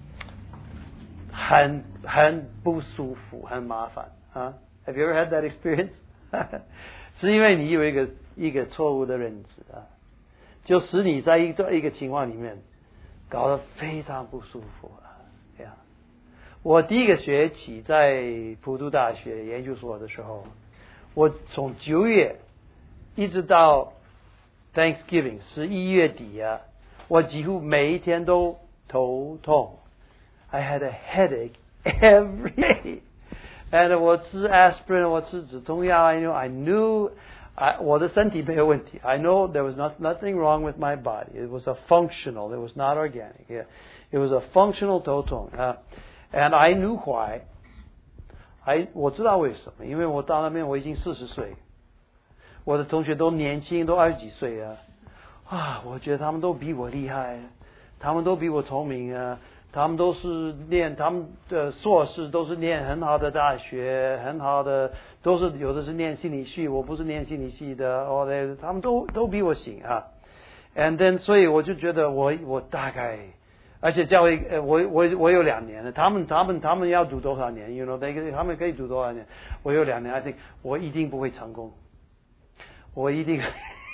很很不舒服，很麻烦啊 ！Have you ever had that experience？ 是因为你有一个一个错误的认知啊，就使你在一个一个情况里面搞得非常不舒服啊！呀，我第一个学期在普渡大学研究所的时候，我从九月一直到 Thanksgiving 十一月底啊，我几乎每一天都头痛。I had a headache every day, and 我吃 aspirin， 我吃止痛药。I knew, I knew, I, 我的身体没有问题。I know there was not, nothing wrong with my body. It was a functional. It was not organic. Yeah. It was a functional 头痛。Uh, and I knew why. I 我知道为什么，因为我到那边我已经四十岁，我的同学都年轻，都二十几岁啊。啊，我觉得他们都比我厉害，他们都比我聪明啊。他们都是念他们的硕士，都是念很好的大学，很好的，都是有的是念心理系，我不是念心理系的，哦，他们都都比我行啊。And then， 所以我就觉得我我大概，而且教会，呃，我我我有两年了，他们他们他们要读多少年 ？You know， they 他们可以读多少年？我有两年 ，I think 我一定不会成功，我一定，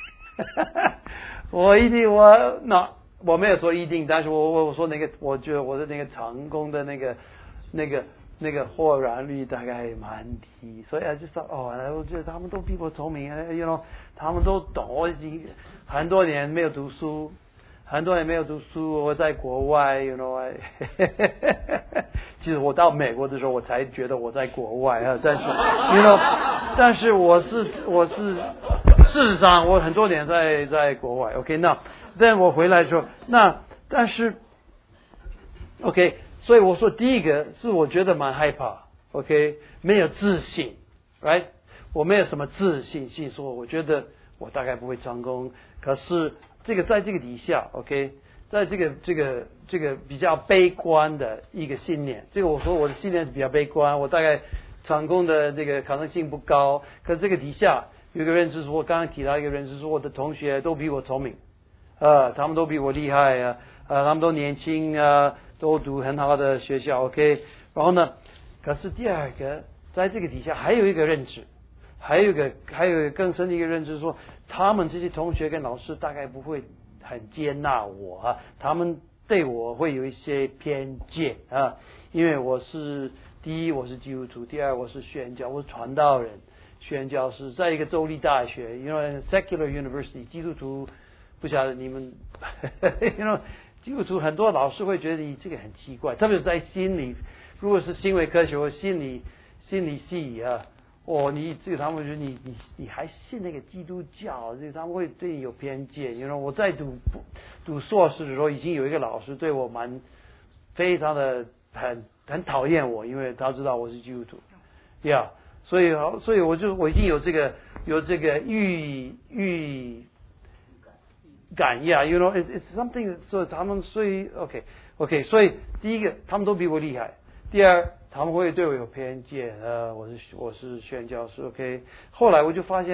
我一定我那。我没有说一定，但是我我我说那个，我觉得我的那个成功的那个那个那个豁然率大概蛮低，所以啊，就说哦，我觉得他们都比我聪明 ，you know， 他们都懂。我已经很多年没有读书，很多年没有读书，我在国外 ，you know， 其实我到美国的时候，我才觉得我在国外啊，但是 you know， 但是我是我是事实上我很多年在在国外 ，OK， 那。then 我回来的时候，那但是 ，OK， 所以我说第一个是我觉得蛮害怕 ，OK， 没有自信 ，right， 我没有什么自信心，说我觉得我大概不会成功。可是这个在这个底下 ，OK， 在这个这个这个比较悲观的一个信念，这个我说我的信念是比较悲观，我大概成功的这个可能性不高。可是这个底下有一个认知说，我刚刚提到一个认知说，我的同学都比我聪明。呃，他们都比我厉害啊，呃，他们都年轻啊，都读很好的学校 ，OK。然后呢，可是第二个，在这个底下还有一个认知，还有一个还有一个更深的一个认知说，他们这些同学跟老师大概不会很接纳我啊，他们对我会有一些偏见啊，因为我是第一我是基督徒，第二我是宣教，我是传道人，宣教是在一个州立大学，因为 secular university 基督徒。不晓得你们，you know， 基督徒很多老师会觉得你这个很奇怪，特别是在心理，如果是行为科学或心理心理系啊，哦，你这个他们会觉得你你你还信那个基督教，这个他们会对你有偏见。you know， 我在读读硕士的时候，已经有一个老师对我蛮非常的很很讨厌我，因为他知道我是基督徒，呀、yeah, ，所以所以我就我已经有这个有这个预预。感呀 ，you know， it's it's something， 所以他们所以 OK OK， 所以第一个他们都比我厉害，第二他们会对我有偏见，呃，我是我是宣教士 OK， 后来我就发现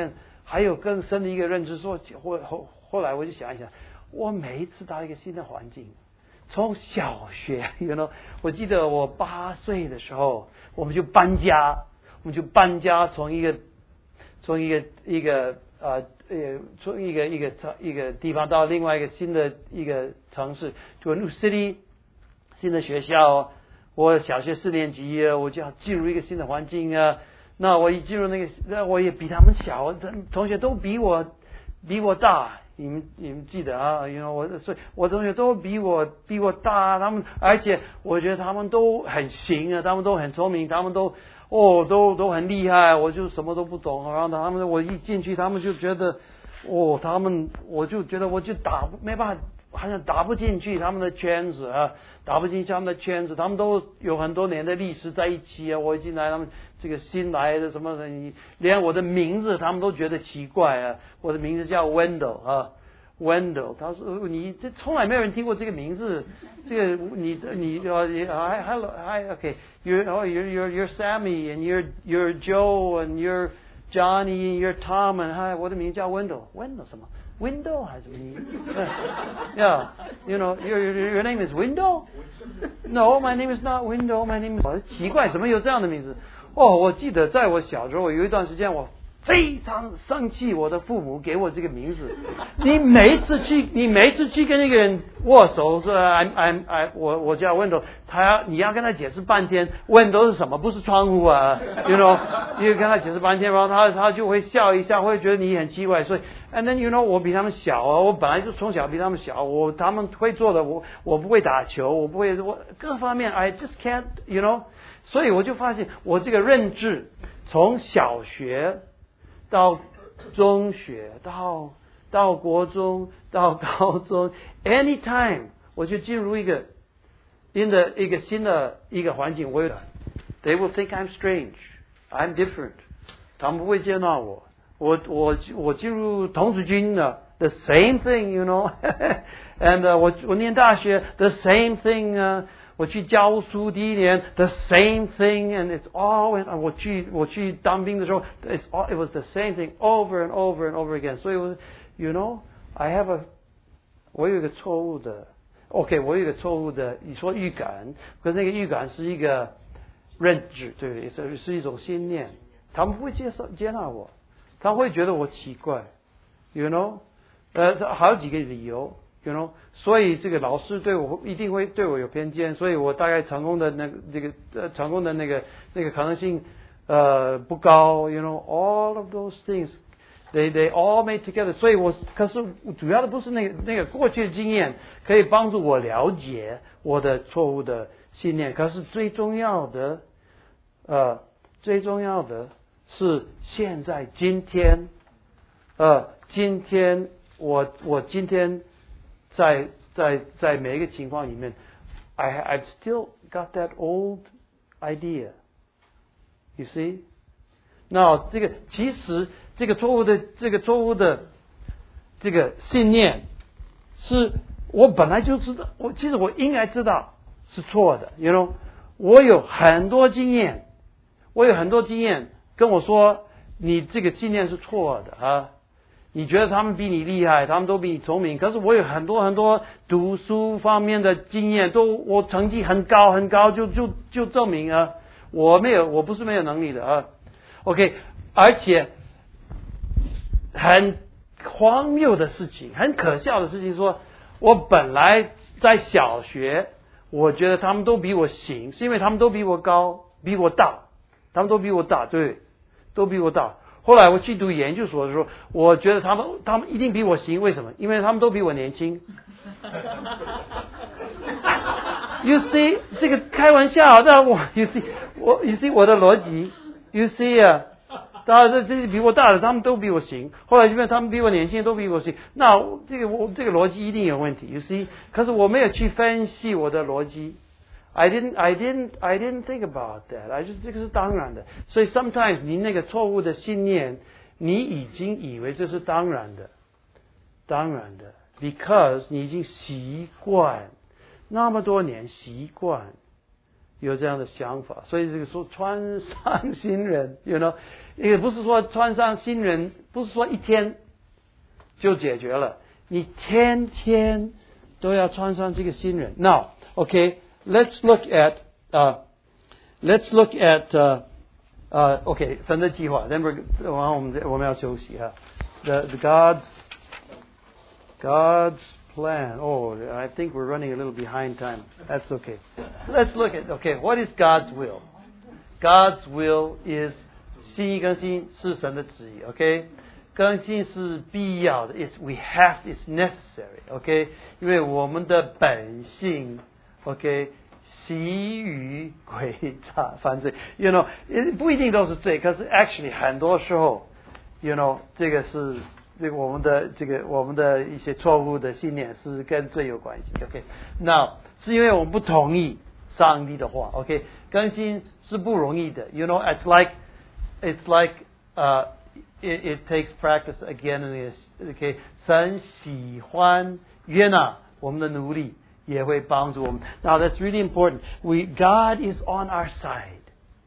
还有更深的一个认知说，后后后来我就想一想，我每一次到一个新的环境，从小学，you know，我记得我八岁的时候，我们就搬家，我们就搬家从一个从一个一个呃呃从一个一个一个地方到另外一个新的一个城市，就 New City， 新的学校。我小学四年级，我就要进入一个新的环境啊。那我一进入那个，那我也比他们小，同学都比我比我大。你们你们记得啊？因为我所以，我同学都比我比我大，他们而且我觉得他们都很行啊，他们都很聪明，他们都哦都都很厉害，我就什么都不懂。然后他们我一进去，他们就觉得哦，他们我就觉得我就打没办法。好像打不进去他们的圈子啊，打不进去他们的圈子，他们都有很多年的历史在一起啊。我一进来，他们这个新来的什么人，连我的名字他们都觉得奇怪啊。我的名字叫 Wendell 啊 ，Wendell。他说你这从来没有人听过这个名字，这个你你呃 hi hello hi okay you're oh you're you're you're Sammy and you're you're Joe and you're Johnny and you're Tom and hi 我的名字叫 Wendell Wendell 什么？ Window 还是什么 ？Yeah, you know, your your your name is Window? No, my name is not Window. My name is 奇怪，怎么有这样的名字？哦，我记得在我小时候有一段时间，我非常生气，我的父母给我这个名字。你每一次去，你每一次去跟那个人握手说 I'm I'm I 我我叫 Window， 他要你要跟他解释半天 ，Window 是什么？不是窗户啊 ，you know， 你跟他解释半天，然后他他就会笑一下，会觉得你很奇怪，所以 and then you know 我比他们小啊，我本来就从小比他们小，我他们会做的，我我不会打球，我不会我各方面 I just can't you know， 所以我就发现我这个认知从小学。到中学，到到国中，到高中 ，anytime 我就进入一个 in the 一个新的一个环境，我 they will think I'm strange, I'm different， 他们不会接纳我。我我我进入童子军的 the same thing, you know， and、uh, 我我念大学 the same thing 啊、uh,。我去教书第一年 the same thing and it's all 我去我去当兵的时候 it's all it was the same thing over and over and over again 所以我 you know I have a 我有一个错误的 OK 我有一个错误的你说预感可是那个预感是一个认知对是是一种信念他们不会接受接纳我他们会觉得我奇怪 you know 呃还有几个理由You know， 所以这个老师对我一定会对我有偏见，所以我大概成功的那个这个呃成功的那个那个可能性呃不高 ，you know all of those things they they all made together。所以我可是主要的不是那个那个过去的经验可以帮助我了解我的错误的信念，可是最重要的呃最重要的是现在今天呃今天我我今天。在在在每一个情况里面 I I've still got that old idea. You see? 那这个其实这个错误的这个错误的这个信念是我本来就知道，我其实我应该知道是错的 you know 我有很多经验我有很多经验跟我说你这个信念是错的啊你觉得他们比你厉害，他们都比你聪明，可是我有很多很多读书方面的经验，都我成绩很高很高，就就就证明啊，我没有，我不是没有能力的啊。OK， 而且很荒谬的事情，很可笑的事情说，我本来在小学，我觉得他们都比我行，是因为他们都比我高，比我大，他们都比我大，对，都比我大。后来我去读研究所的时候，我觉得他们他们一定比我行，为什么？因为他们都比我年轻。You see， 这个开玩笑，但我 You see， 我 You see 我的逻辑 ，You see 啊，当然这这些比我大的，他们都比我行。后来因为他们比我年轻，都比我行，那这个我这个逻辑一定有问题。You see， 可是我没有去分析我的逻辑。I didn't, I didn't, I didn't think about that. I just 这个是当然的。所以 sometimes 你那个错误的信念，你已经以为这是当然的，当然的 ，because 你已经习惯那么多年习惯有这样的想法，所以这个说穿上新人 ，you know， 也不是说穿上新人，不是说一天就解决了，你天天都要穿上这个新人。Now, okay, let's look at, uh, let's look at, uh, uh, okay, 神的计划。等会儿完我们我们要休息啊。The the God's God's plan. Oh, I think we're running a little behind time. That's okay. Let's look at, okay, what is God's will? God's will is 心意更新是神的旨意 ，OK？ 更新是必要的 ，it's we have it's necessary，OK？ 因为我们的本性 ，OK？ 习于诡诈犯罪 ，you know， 不一定都是罪，可是 actually 很多时候 ，you know， 这个是这个我们的这个我们的一些错误的信念是跟罪有关系 ，OK？ 那是因为我们不同意上帝的话 ，OK？ 更新是不容易的 ，you know，it's like it's like uh it, it takes practice again and again，OK？ 神喜欢悦纳我们的努力。也会帮助我们。Now that's really important. We God is on our side.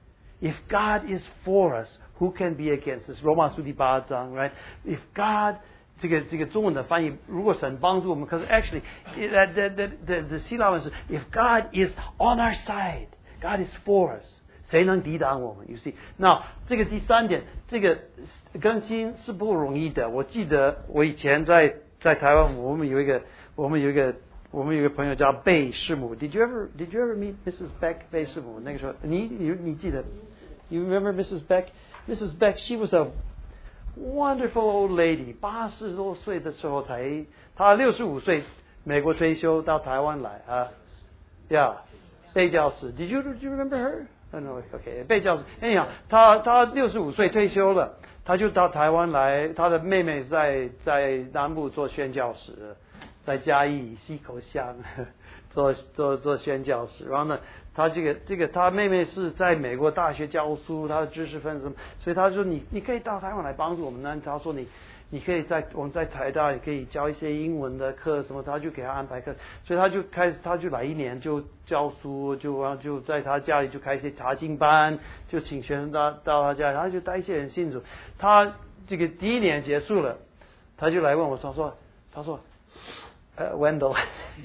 If God is for us, who can be against us? 罗马书第八章 right? If God 这个这个中文的翻译，如果神帮助我们，可是 actually the the the the, the 希腊文是 If God is on our side, God is for us. 谁能抵挡我们 ？You see? Now 这个第三点，这个更新是不容易的。我记得我以前在在台湾，我们有一个我们有一个。我们有一个朋友叫贝师母 ，Did you ever Did you ever meet Missus Beck 贝师母？那个时候，你你你记得 ？You remember Missus Beck? Missus Beck, she was a wonderful old lady. 八十多岁的时候才，她六十五岁美国退休到台湾来啊，呀，贝教师 ，Did you Did you remember her? Oh, no, okay, 贝教师。anyhow，她她六十五岁退休了，她就到台湾来，她的妹妹在在南部做宣教师。在嘉义溪口乡做做做宣教师，然后呢，他这个这个他妹妹是在美国大学教书，他的知识分子，所以他说你你可以到台湾来帮助我们呢。他说你你可以在我们在台大也可以教一些英文的课什么，他就给他安排课，所以他就开始他就来一年就教书，就就在他家里就开一些查经班，就请学生到到他家里，他就带一些人信主。他这个第一年结束了，他就来问我说说他说。呃、uh, ，Wendell，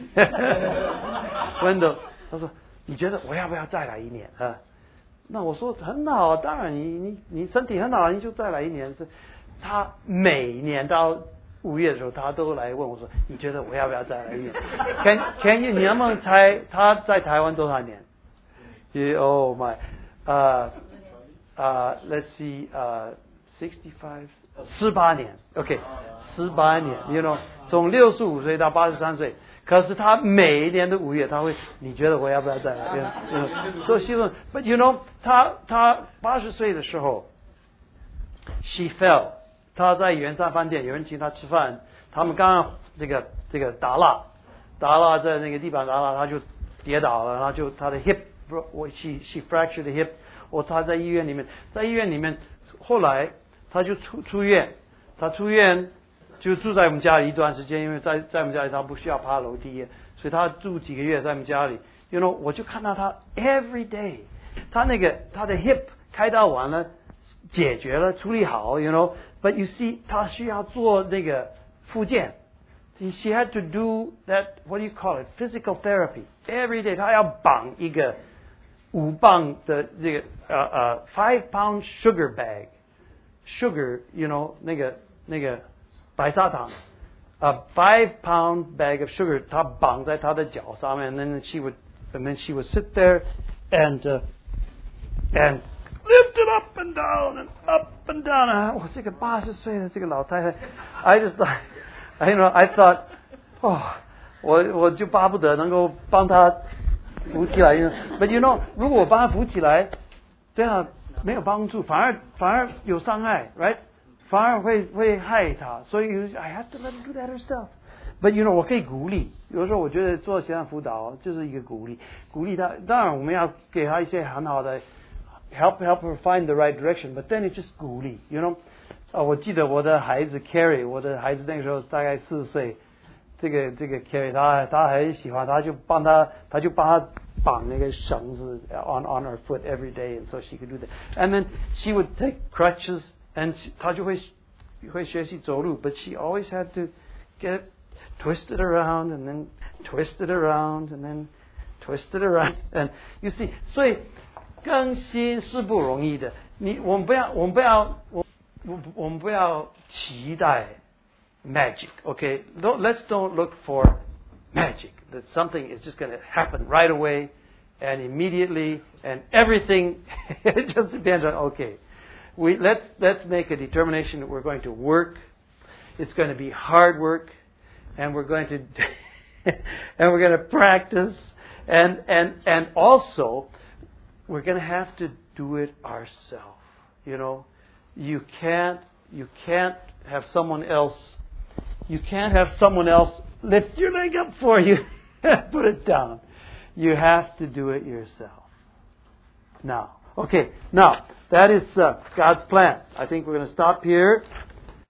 Wendell， 他说：“你觉得我要不要再来一年啊？”那我说：“很好，当然你你你身体很好，你就再来一年。”是，他每年到五月的时候，他都来问我说：“你觉得我要不要再来一年 ？”Can Can you 你能不能猜他在台湾多少年 ？Oh my， 呃呃 ，Let's see， 呃 ，sixty five， 十八年 ，OK。十八年 ，you know， 从六十五岁到八十三岁，可是他每一年的五月，他会，你觉得我要不要再来？所以希望 ，but you know， 他他八十岁的时候 ，she fell， 他在圆山饭店，有人请他吃饭，他们刚刚这个这个打蜡，打蜡在那个地板打蜡，他就跌倒了，然后就他的 hip， 我 she she fractured the hip， 我他在医院里面，在医院里面，后来他就出出院，他出院。就住在我们家里一段时间，因为在在我们家里他不需要爬楼梯，所以他住几个月在我们家里。You know， 我就看到他 every day， 他那个他的 hip 开刀完了，解决了，处理好。You know，but you see， 他需要做那个复健。She had to do that what do you call it physical therapy every day。他要绑一个五磅的这个呃呃 five pound sugar bag，sugar you know 那个那个。白砂糖 ，a five pound bag of sugar， 他绑在他的脚上面 ，and then she would, and then she would sit there and uh, and lift it up and down and up and down。啊，我这个八十岁的这个老太太 ，I just thought, I know, I thought， 哦，我我就巴不得能够帮她扶起来。But you know， 如果我帮她扶起来，对啊，没有帮助，反而反而有伤害 ，right？反而会会害他，所以 I have to let her do that herself. But you know， 我可以鼓励。有的时候我觉得做线上辅导就是一个鼓励，鼓励他。当然我们要给他一些很好的 help help her find the right direction. But then it's just 鼓励 ，you know。啊，我记得我的孩子 Carrie， 我的孩子那个时候大概四岁，这个这个 Carrie， 他他很喜欢，他就帮他，他就帮他绑那个绳子 on on her foot every day, and so she could do that. And then she would take crutches, and she, 她就会会学习走路, but she always had to get twist it around and then twist it around and then twist it around. And you see, 所以更新是不容易的。你我们不要我们不要我我们不要期待 magic. Okay, don't, let's don't look for magic. That something is just going to happen right away and immediately, and everything. It just depends on. Okay, we let's let's make a determination that we're going to work. It's going to be hard work, and we're going to and we're going to practice, and and and also we're going to have to do it ourselves. You know, you can't you can't have someone else. You can't have someone else lift your leg up for you and put it down. You have to do it yourself. Now, okay, now that is uh, God's plan. I think we're going to stop here.